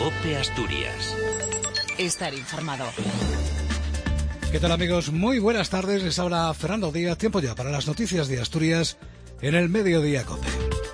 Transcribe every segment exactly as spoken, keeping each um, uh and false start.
COPE Asturias. Estar informado. ¿Qué tal, amigos? Muy buenas tardes. Les habla Fernando Díaz. Tiempo ya para las noticias de Asturias en el Mediodía COPE.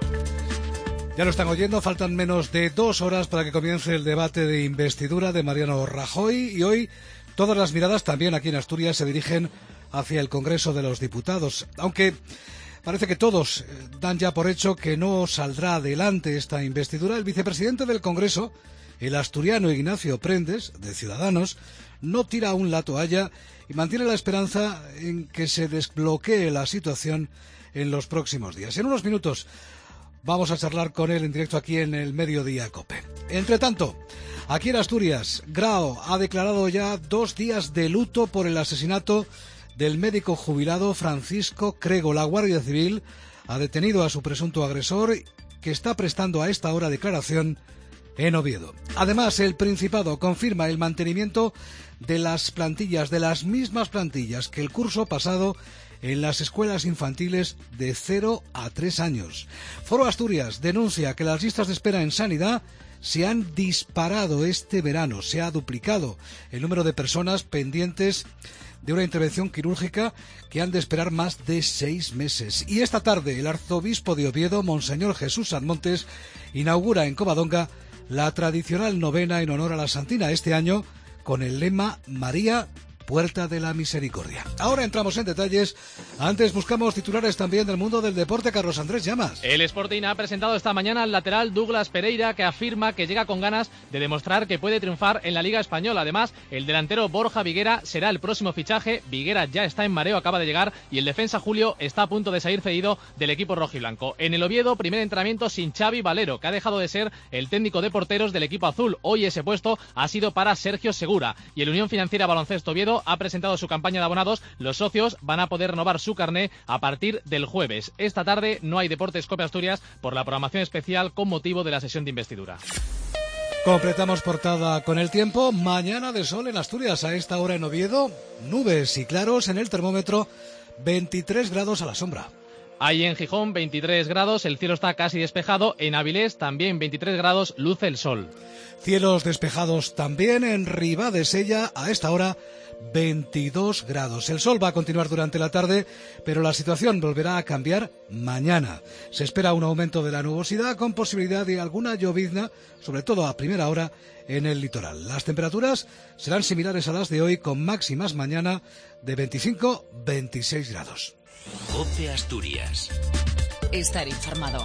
Ya lo están oyendo, faltan menos de dos horas para que comience el debate de investidura de Mariano Rajoy y hoy todas las miradas también aquí en Asturias se dirigen hacia el Congreso de los Diputados, aunque parece que todos dan ya por hecho que no saldrá adelante esta investidura. El vicepresidente del Congreso, el asturiano Ignacio Prendes, de Ciudadanos, no tira aún la toalla y mantiene la esperanza en que se desbloquee la situación en los próximos días. En unos minutos vamos a charlar con él en directo aquí en el Mediodía COPE. Entre tanto, aquí en Asturias, Grao ha declarado ya dos días de luto por el asesinato del médico jubilado Francisco Crego. La Guardia Civil ha detenido a su presunto agresor, que está prestando a esta hora declaración en Oviedo. Además, el Principado confirma el mantenimiento de las plantillas, de las mismas plantillas que el curso pasado en las escuelas infantiles de cero a tres años. Foro Asturias denuncia que las listas de espera en sanidad se han disparado este verano, se ha duplicado el número de personas pendientes de una intervención quirúrgica que han de esperar más de seis meses. Y esta tarde el arzobispo de Oviedo, Monseñor Jesús Sanmontes, inaugura en Covadonga la tradicional novena en honor a la Santina, este año con el lema María, Puerta de la Misericordia. Ahora entramos en detalles. Antes buscamos titulares también del mundo del deporte. Carlos Andrés Llamas. El Sporting ha presentado esta mañana al lateral Douglas Pereira, que afirma que llega con ganas de demostrar que puede triunfar en la Liga Española. Además, el delantero Borja Viguera será el próximo fichaje. Viguera ya está en mareo, acaba de llegar, y el defensa Julio está a punto de salir cedido del equipo rojiblanco. En el Oviedo, primer entrenamiento sin Xavi Valero, que ha dejado de ser el técnico de porteros del equipo azul. Hoy ese puesto ha sido para Sergio Segura. Y el Unión Financiera Baloncesto Oviedo ha presentado su campaña de abonados. Los socios van a poder renovar su carné a partir del jueves. Esta tarde no hay Deportes COPE Asturias por la programación especial con motivo de la sesión de investidura. Completamos portada con el tiempo. Mañana de sol en Asturias, a esta hora en Oviedo, nubes y claros en el termómetro, veintitrés grados a la sombra. Ahí en Gijón veintitrés grados, el cielo está casi despejado. En Avilés también veintitrés grados, luce el sol. Cielos despejados también en Ribadesella, a esta hora veintidós grados. El sol va a continuar durante la tarde, pero la situación volverá a cambiar mañana. Se espera un aumento de la nubosidad con posibilidad de alguna llovizna, sobre todo a primera hora en el litoral. Las temperaturas serán similares a las de hoy, con máximas mañana de veinticinco a veintiséis grados. COPE Asturias. Estar informado.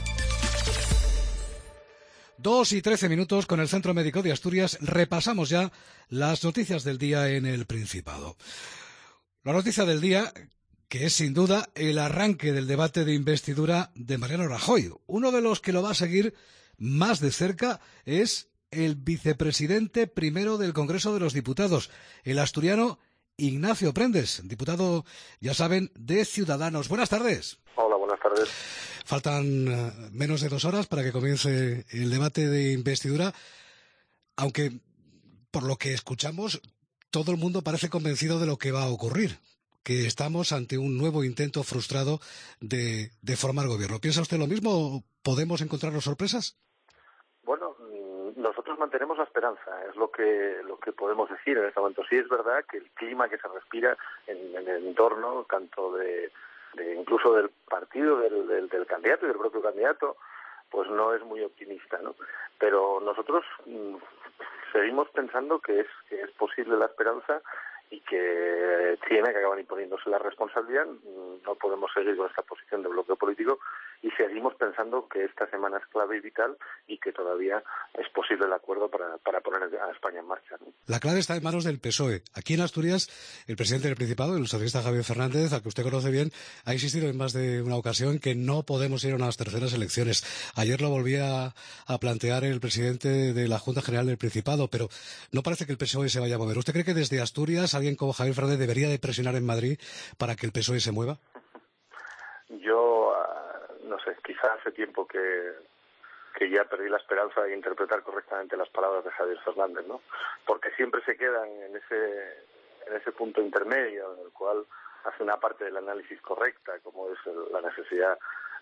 Dos y trece minutos con el Centro Médico de Asturias. Repasamos ya las noticias del día en el Principado. La noticia del día, que es sin duda el arranque del debate de investidura de Mariano Rajoy. Uno de los que lo va a seguir más de cerca es el vicepresidente primero del Congreso de los Diputados, el asturiano Ignacio Prendes, diputado, ya saben, de Ciudadanos. Buenas tardes. Hola, buenas tardes. Faltan uh, menos de dos horas para que comience el debate de investidura, aunque por lo que escuchamos todo el mundo parece convencido de lo que va a ocurrir, que estamos ante un nuevo intento frustrado de, de formar gobierno. ¿Piensa usted lo mismo? ¿Podemos encontrarnos sorpresas? Bueno, nosotros mantenemos la esperanza, es lo que lo que podemos decir en este momento. Sí es verdad que el clima que se respira en, en el entorno, tanto de, de incluso del partido, del, del, del candidato y del propio candidato, pues no es muy optimista, ¿no? Pero nosotros mmm, seguimos pensando que es que es posible la esperanza y que tiene que acabar imponiéndose la responsabilidad. No podemos seguir con esta posición de bloqueo político y seguimos pensando que esta semana es clave y vital y que todavía es posible el acuerdo para, para poner a España en marcha, ¿no? La clave está en manos del P S O E. Aquí en Asturias, el presidente del Principado, el socialista Javier Fernández, al que usted conoce bien, ha insistido en más de una ocasión que no podemos ir a unas terceras elecciones. Ayer lo volvía a plantear el presidente de la Junta General del Principado, pero no parece que el P S O E se vaya a mover. ¿Usted cree que desde Asturias alguien como Javier Fernández debería de presionar en Madrid para que el P S O E se mueva? Yo no sé, quizá hace tiempo que, que ya perdí la esperanza de interpretar correctamente las palabras de Javier Fernández, ¿no? Porque siempre se quedan en ese, en ese punto intermedio en el cual hace una parte del análisis correcta, como es la necesidad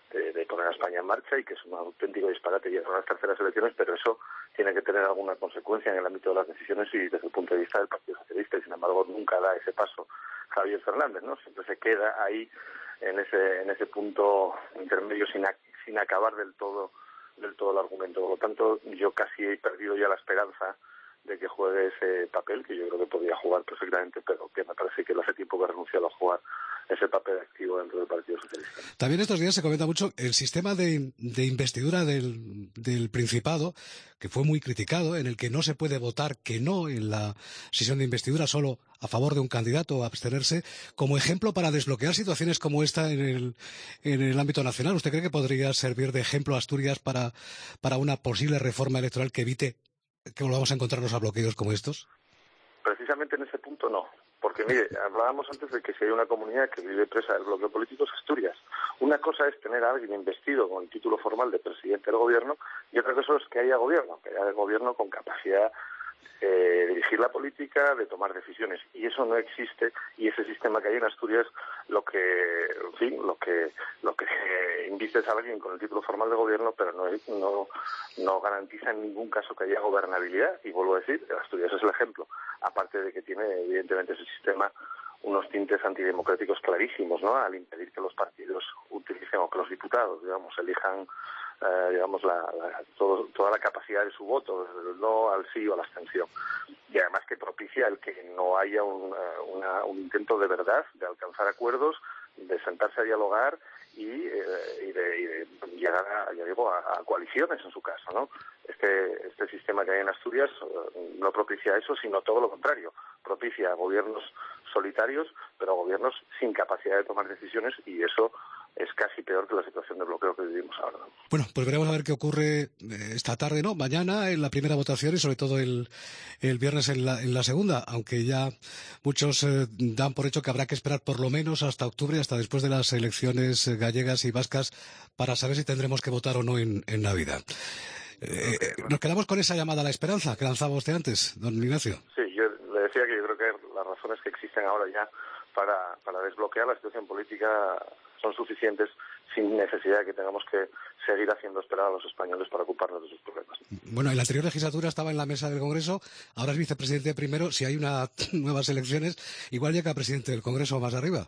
de, de poner a España en marcha y que es un auténtico disparate llegar a las terceras elecciones, pero eso tiene que tener alguna consecuencia en el ámbito de las decisiones y desde el punto de vista del Partido Socialista, y sin embargo nunca da ese paso Javier Fernández, ¿no? Siempre se queda ahí en ese en ese punto intermedio sin, sin acabar del todo del todo el argumento. Por lo tanto, yo casi he perdido ya la esperanza de que juegue ese papel, que yo creo que podría jugar perfectamente, pero que me parece que hace tiempo que ha renunciado a jugar ese papel activo dentro del Partido Socialista. También estos días se comenta mucho el sistema de, de investidura del, del Principado, que fue muy criticado, en el que no se puede votar que no en la sesión de investidura, solo a favor de un candidato o abstenerse, como ejemplo para desbloquear situaciones como esta en el, en el ámbito nacional. ¿Usted cree que podría servir de ejemplo a Asturias para, para una posible reforma electoral que evite que volvamos a encontrarnos a bloqueos como estos? Precisamente en ese punto no, porque mire, hablábamos antes de que si hay una comunidad que vive presa del bloqueo político es Asturias. Una cosa es tener a alguien investido con el título formal de presidente del gobierno y otra cosa es que haya gobierno, que haya gobierno con capacidad eh, de dirigir la política, de tomar decisiones, y eso no existe, y ese sistema que hay en Asturias lo que, en fin, lo que lo que inviste es a alguien con el título formal de gobierno, pero no, no, no garantiza en ningún caso que haya gobernabilidad, y vuelvo a decir, Asturias es el ejemplo, aparte de que tiene evidentemente ese sistema unos tintes antidemocráticos clarísimos, ¿no?, al impedir que los partidos utilicen o que los diputados, digamos, elijan eh, digamos la, la, todo, toda la capacidad de su voto, desde el no al sí o a la abstención, y además que propicia el que no haya un, uh, una, un intento de verdad de alcanzar acuerdos, de sentarse a dialogar y, eh, y, de, y de llegar a, ya digo, a, a coaliciones en su caso, ¿no? Este, este sistema que hay en Asturias uh, no propicia eso, sino todo lo contrario, propicia gobiernos solitarios, pero gobiernos sin capacidad de tomar decisiones, y eso es casi peor que la situación de bloqueo que vivimos ahora. Bueno, pues veremos a ver qué ocurre esta tarde, ¿no? Mañana en la primera votación y sobre todo el, el viernes en la, en la segunda, aunque ya muchos eh, dan por hecho que habrá que esperar por lo menos hasta octubre, hasta después de las elecciones gallegas y vascas, para saber si tendremos que votar o no en, en Navidad. Eh, nos quedamos con esa llamada a la esperanza que lanzaba usted antes, don Ignacio. Sí, yo le decía que yo creo que las razones que existen ahora ya para, para desbloquear la situación política son suficientes, sin necesidad de que tengamos que seguir haciendo esperar a los españoles para ocuparnos de sus problemas. Bueno, en la anterior legislatura estaba en la mesa del Congreso, ahora es vicepresidente primero. Si hay unas nuevas elecciones, igual llega presidente del Congreso más arriba.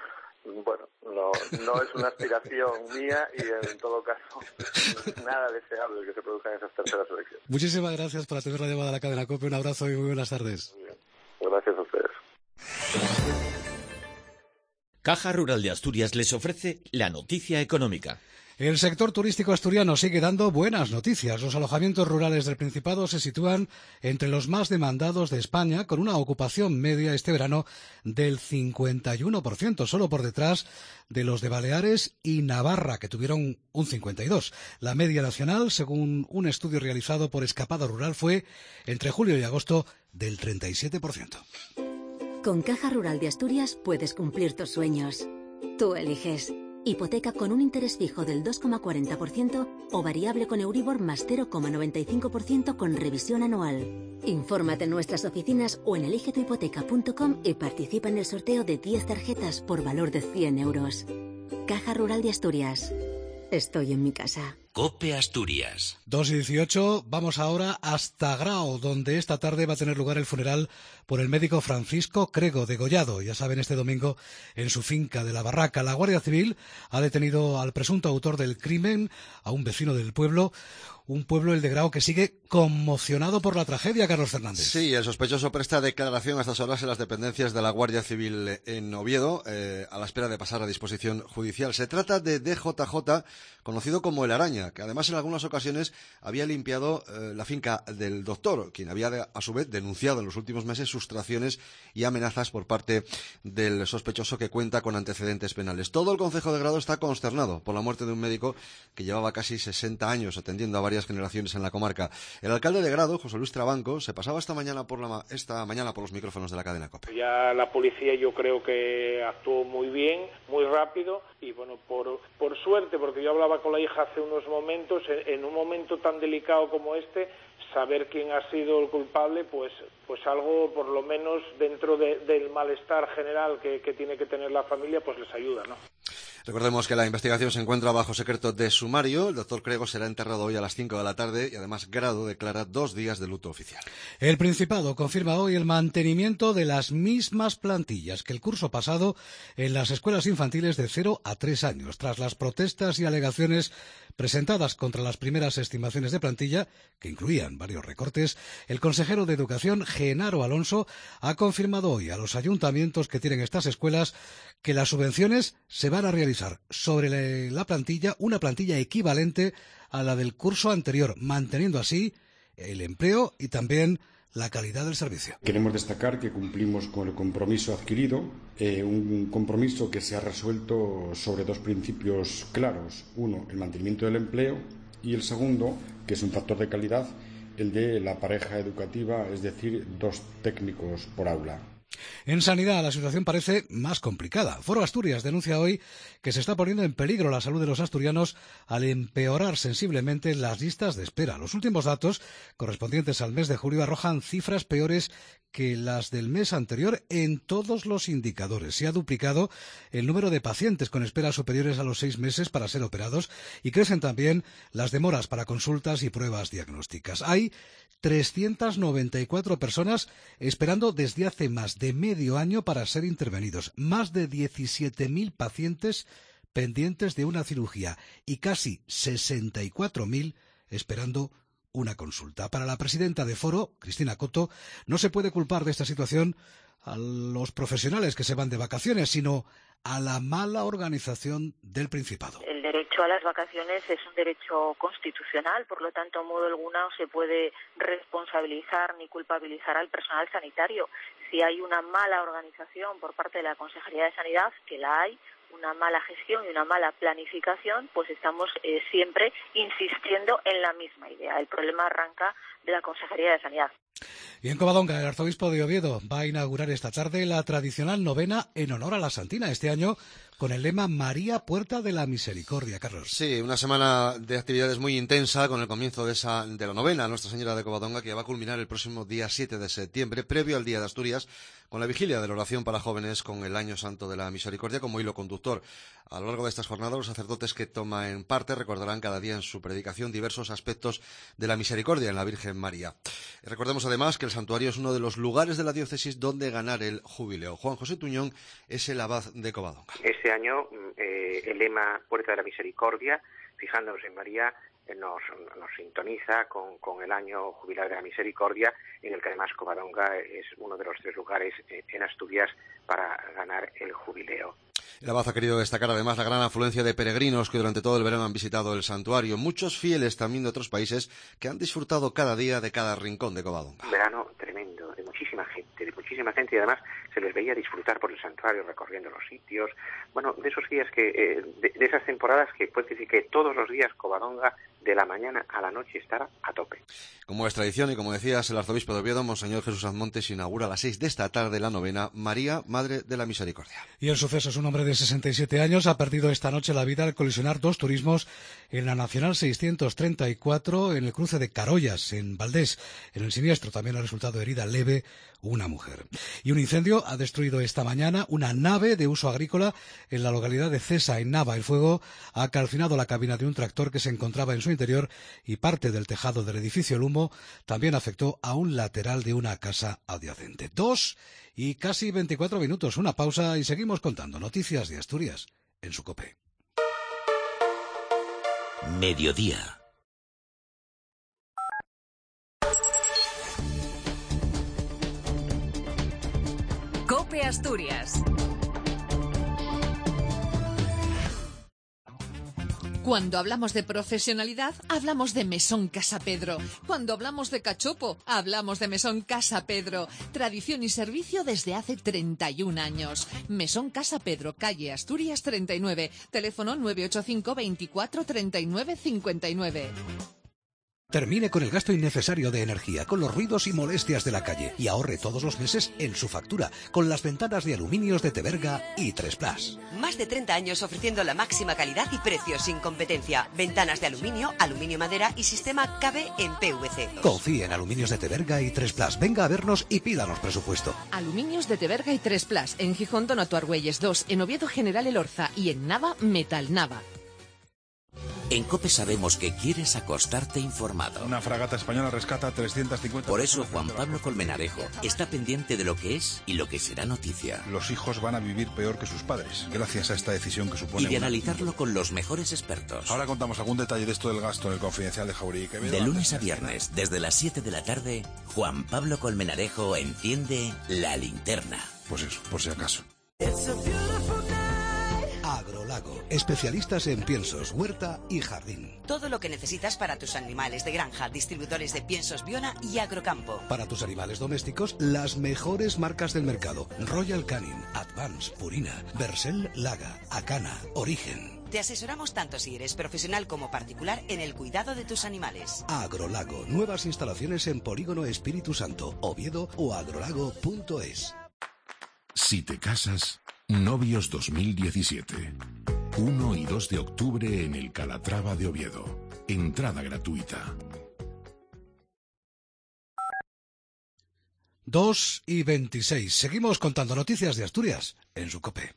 Bueno, no, no es una aspiración mía y en todo caso nada deseable que se produzcan esas terceras elecciones. Muchísimas gracias por atender la llamada a la cadena COPE. Un abrazo y muy buenas tardes. Muy bien. Gracias a ustedes. Caja Rural de Asturias les ofrece la noticia económica. El sector turístico asturiano sigue dando buenas noticias. Los alojamientos rurales del Principado se sitúan entre los más demandados de España, con una ocupación media este verano del cincuenta y uno por ciento, solo por detrás de los de Baleares y Navarra, que tuvieron un cincuenta y dos por ciento. La media nacional, según un estudio realizado por Escapada Rural, fue entre julio y agosto del treinta y siete por ciento. Con Caja Rural de Asturias puedes cumplir tus sueños. Tú eliges. Hipoteca con un interés fijo del dos coma cuarenta por ciento o variable con Euribor más cero coma noventa y cinco por ciento con revisión anual. Infórmate en nuestras oficinas o en elige tu hipoteca punto com y participa en el sorteo de diez tarjetas por valor de cien euros. Caja Rural de Asturias. Estoy en mi casa. COPE Asturias. dos y dieciocho, vamos ahora hasta Grao, donde esta tarde va a tener lugar el funeral por el médico Francisco Crego, degollado, ya saben, este domingo en su finca de La Barraca. La Guardia Civil ha detenido al presunto autor del crimen, a un vecino del pueblo, un pueblo, el de Grao, que sigue conmocionado por la tragedia, Carlos Fernández. Sí, el sospechoso presta declaración a estas horas en las dependencias de la Guardia Civil en Oviedo, eh, a la espera de pasar a disposición judicial. Se trata de D J J, conocido como El Araña, que además en algunas ocasiones había limpiado eh, la finca del doctor, quien había de, a su vez denunciado en los últimos meses sustracciones y amenazas por parte del sospechoso, que cuenta con antecedentes penales. Todo el concejo de Grado está consternado por la muerte de un médico que llevaba casi sesenta años atendiendo a varias generaciones en la comarca. El alcalde de Grado, José Luis Trabanco, se pasaba esta mañana por la, esta mañana por los micrófonos de la cadena COPE. Ya la policía yo creo que actuó muy bien, muy rápido, y bueno, por, por suerte, porque yo hablaba con la hija hace unos momentos, en, en un momento tan delicado como este, saber quién ha sido el culpable, pues pues algo, por lo menos dentro de, del malestar general que, que tiene que tener la familia, pues les ayuda, ¿no? Recordemos que la investigación se encuentra bajo secreto de sumario. El doctor Crego será enterrado hoy a las cinco de la tarde y además Grado declara dos días de luto oficial. El Principado confirma hoy el mantenimiento de las mismas plantillas que el curso pasado en las escuelas infantiles de cero a tres años, tras las protestas y alegaciones presentadas contra las primeras estimaciones de plantilla, que incluían varios recortes. El consejero de Educación, Genaro Alonso, ha confirmado hoy a los ayuntamientos que tienen estas escuelas que las subvenciones se van a realizar sobre la plantilla, una plantilla equivalente a la del curso anterior, manteniendo así el empleo y también la calidad del servicio. Queremos destacar que cumplimos con el compromiso adquirido, eh, un compromiso que se ha resuelto sobre dos principios claros. Uno, el mantenimiento del empleo, y el segundo, que es un factor de calidad, el de la pareja educativa, es decir, dos técnicos por aula. En sanidad la situación parece más complicada. Foro Asturias denuncia hoy que se está poniendo en peligro la salud de los asturianos al empeorar sensiblemente las listas de espera. Los últimos datos correspondientes al mes de julio arrojan cifras peores que las del mes anterior en todos los indicadores. Se ha duplicado el número de pacientes con esperas superiores a los seis meses para ser operados y crecen también las demoras para consultas y pruebas diagnósticas. Hay trescientas noventa y cuatro personas esperando desde hace más de medio año para ser intervenidos. Más de diecisiete mil pacientes pendientes de una cirugía y casi sesenta y cuatro mil esperando una consulta. Para la presidenta de Foro, Cristina Coto, no se puede culpar de esta situación a los profesionales que se van de vacaciones, sino a la mala organización del Principado. El derecho a las vacaciones es un derecho constitucional, por lo tanto, en modo alguno no se puede responsabilizar ni culpabilizar al personal sanitario. Si hay una mala organización por parte de la Consejería de Sanidad, que la hay, una mala gestión y una mala planificación, pues estamos eh, siempre insistiendo en la misma idea. El problema arranca de la Consejería de Sanidad. Y en Covadonga, el arzobispo de Oviedo va a inaugurar esta tarde la tradicional novena en honor a la Santina, este año con el lema María, Puerta de la Misericordia. Carlos. Sí, una semana de actividades muy intensa con el comienzo de esa de la novena Nuestra Señora de Covadonga, que va a culminar el próximo día siete de septiembre, previo al Día de Asturias, con la vigilia de la oración para jóvenes con el Año Santo de la Misericordia como hilo conductor. A lo largo de estas jornadas, los sacerdotes que toman parte recordarán cada día en su predicación diversos aspectos de la misericordia en la Virgen María. Recordemos además que el santuario es uno de los lugares de la diócesis donde ganar el jubileo. Juan José Tuñón es el abad de Covadonga. Este año eh, el lema Puerta de la Misericordia, fijándonos en María, eh, nos, nos sintoniza con, con el año jubilar de la Misericordia, en el que además Covadonga es uno de los tres lugares eh, en Asturias para ganar el jubileo. El abad ha querido destacar además la gran afluencia de peregrinos que durante todo el verano han visitado el santuario. Muchos fieles también de otros países que han disfrutado cada día de cada rincón de Covadonga. Un verano tremendo, de muchísima gente, de muchísima gente, y además se les veía disfrutar por el santuario, recorriendo los sitios. Bueno, de esos días que, eh, de, de esas temporadas que puede decir que todos los días Covadonga, de la mañana a la noche, estará a tope. Como es tradición y como decías, el arzobispo de Oviedo, Monseñor Jesús Azmontes, inaugura a las seis de esta tarde la novena María, Madre de la Misericordia. Y el suceso es un hombre de sesenta y siete años, ha perdido esta noche la vida al colisionar dos turismos en la Nacional seiscientos treinta y cuatro en el cruce de Carollas, en Valdés. En el siniestro también ha resultado herida leve una mujer. Y un incendio ha destruido esta mañana una nave de uso agrícola en la localidad de Cesa, en Nava. El fuego ha calcinado la cabina de un tractor que se encontraba en su interior y parte del tejado del edificio. El humo también afectó a un lateral de una casa adyacente. Dos y casi veinticuatro minutos. Una pausa y seguimos contando noticias de Asturias en su COPE. Mediodía. COPE Asturias. Cuando hablamos de profesionalidad, hablamos de Mesón Casa Pedro. Cuando hablamos de cachopo, hablamos de Mesón Casa Pedro. Tradición y servicio desde hace treinta y un años. Mesón Casa Pedro, calle Asturias treinta y nueve. Teléfono nueve ocho cinco veinticuatro treinta y nueve cincuenta y nueve. Termine con el gasto innecesario de energía, con los ruidos y molestias de la calle y ahorre todos los meses en su factura con las ventanas de aluminios de Teberga y tres plus. Más de treinta años ofreciendo la máxima calidad y precios sin competencia. Ventanas de aluminio, aluminio madera y sistema K B en P V C. Confíe en Aluminios de Teberga y tres plus. Venga a vernos y pídanos presupuesto. Aluminios de Teberga y tres plus. En Gijón, Donato Argüelles dos. En Oviedo, General Elorza. Y en Nava, Metal Nava. En COPE sabemos que quieres acostarte informado. Una fragata española rescata trescientas cincuenta... Por eso Juan Pablo Colmenarejo está pendiente de lo que es y lo que será noticia. Los hijos van a vivir peor que sus padres, gracias a esta decisión que supone... Y de analizarlo una... con los mejores expertos. Ahora contamos algún detalle de esto del gasto en el Confidencial de Jauregui y Quevedo. De lunes a viernes, desde las siete de la tarde, Juan Pablo Colmenarejo enciende la linterna. Pues eso, por si acaso. Agrolago, especialistas en piensos, huerta y jardín. Todo lo que necesitas para tus animales de granja, distribuidores de piensos Biona y Agrocampo. Para tus animales domésticos, las mejores marcas del mercado: Royal Canin, Advance, Purina, Versel, Laga, Acana, Origen. Te asesoramos tanto si eres profesional como particular en el cuidado de tus animales. Agrolago, nuevas instalaciones en Polígono Espíritu Santo, Oviedo o agrolago punto es. Si te casas, Novios dos mil diecisiete. uno y dos de octubre en el Calatrava de Oviedo. Entrada gratuita. dos y veintiséis. Seguimos contando noticias de Asturias en su COPE.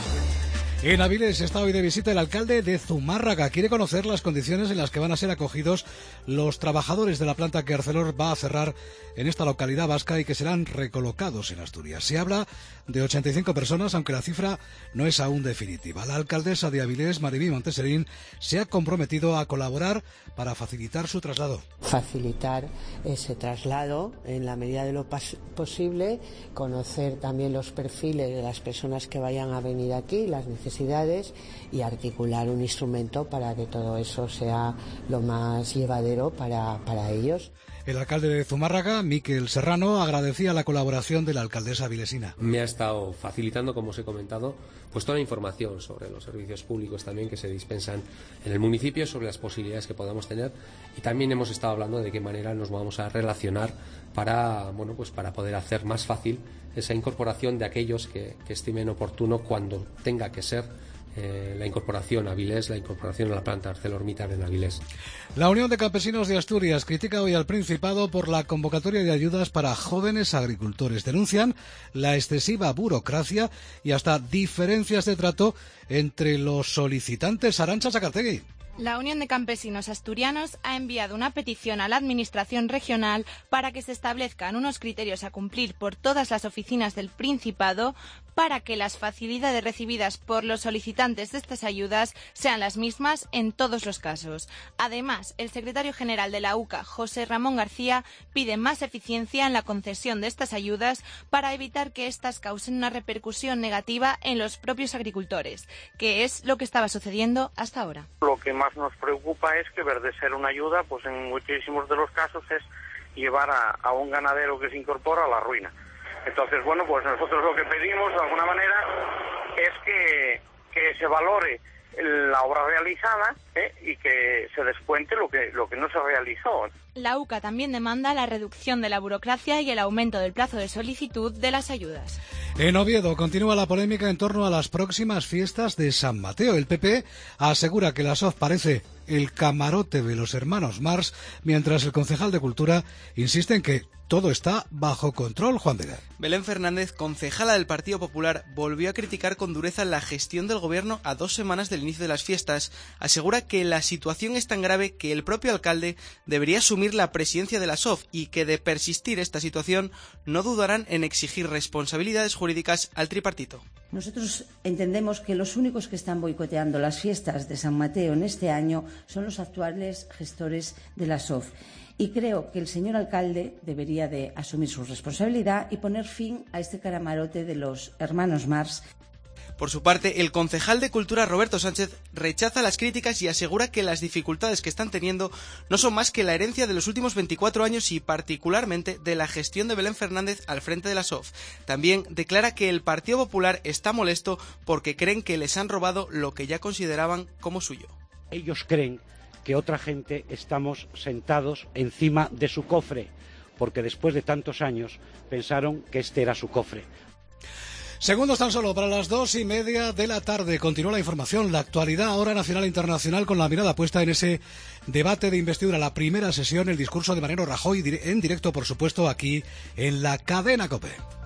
En Avilés está hoy de visita el alcalde de Zumárraga. Quiere conocer las condiciones en las que van a ser acogidos los trabajadores de la planta que Arcelor va a cerrar en esta localidad vasca y que serán recolocados en Asturias. Se habla de ochenta y cinco personas, aunque la cifra no es aún definitiva. La alcaldesa de Avilés, Maribí Monteserín, se ha comprometido a colaborar para facilitar su traslado. Facilitar ese traslado en la medida de lo posible, conocer también los perfiles de las personas que vayan a venir aquí, las necesidades, y articular un instrumento para que todo eso sea lo más llevadero para, para ellos. El alcalde de Zumárraga, Miquel Serrano, agradecía la colaboración de la alcaldesa avilesina. Me ha estado facilitando, como os he comentado, pues toda la información sobre los servicios públicos también que se dispensan en el municipio, sobre las posibilidades que podamos tener, y también hemos estado hablando de qué manera nos vamos a relacionar para, bueno, pues para poder hacer más fácil esa incorporación de aquellos que, que estimen oportuno cuando tenga que ser eh, la incorporación a Avilés, la incorporación a la planta ArcelorMittal en Avilés. La Unión de Campesinos de Asturias critica hoy al Principado por la convocatoria de ayudas para jóvenes agricultores. Denuncian la excesiva burocracia y hasta diferencias de trato entre los solicitantes. Arantxa Sacartegui. La Unión de Campesinos Asturianos ha enviado una petición a la Administración regional para que se establezcan unos criterios a cumplir por todas las oficinas del Principado para que las facilidades recibidas por los solicitantes de estas ayudas sean las mismas en todos los casos. Además, el secretario general de la U C A, José Ramón García, pide más eficiencia en la concesión de estas ayudas para evitar que éstas causen una repercusión negativa en los propios agricultores, que es lo que estaba sucediendo hasta ahora. Lo que más nos preocupa es que, ver de ser una ayuda, pues en muchísimos de los casos es llevar a, a un ganadero que se incorpora a la ruina. Entonces, bueno, pues nosotros lo que pedimos de alguna manera es que, que se valore la obra realizada ¿eh? y que se descuente lo que, lo que no se realizó. La U C A también demanda la reducción de la burocracia y el aumento del plazo de solicitud de las ayudas. En Oviedo continúa la polémica en torno a las próximas fiestas de San Mateo. El P P asegura que la S O F parece el camarote de los hermanos Mars, mientras el concejal de Cultura insiste en que todo está bajo control. Juan de Gar. Belén Fernández, concejala del Partido Popular, volvió a criticar con dureza la gestión del gobierno a dos semanas del inicio de las fiestas. Asegura que la situación es tan grave que el propio alcalde debería asumir la presidencia de la S O F y que, de persistir esta situación, no dudarán en exigir responsabilidades jurídicas al tripartito. Nosotros entendemos que los únicos que están boicoteando las fiestas de San Mateo en este año son los actuales gestores de la S O F. Y creo que el señor alcalde debería de asumir su responsabilidad y poner fin a este camarote de los hermanos Mars. Por su parte, el concejal de Cultura, Roberto Sánchez, rechaza las críticas y asegura que las dificultades que están teniendo no son más que la herencia de los últimos veinticuatro años y particularmente de la gestión de Belén Fernández al frente de la S O F. También declara que el Partido Popular está molesto porque creen que les han robado lo que ya consideraban como suyo. Ellos creen que otra gente estamos sentados encima de su cofre, porque después de tantos años pensaron que este era su cofre. Segundos tan solo para las dos y media de la tarde. Continúa la información, la actualidad ahora nacional e internacional, con la mirada puesta en ese debate de investidura, la primera sesión, el discurso de Mariano Rajoy, en directo, por supuesto, aquí en la cadena COPE.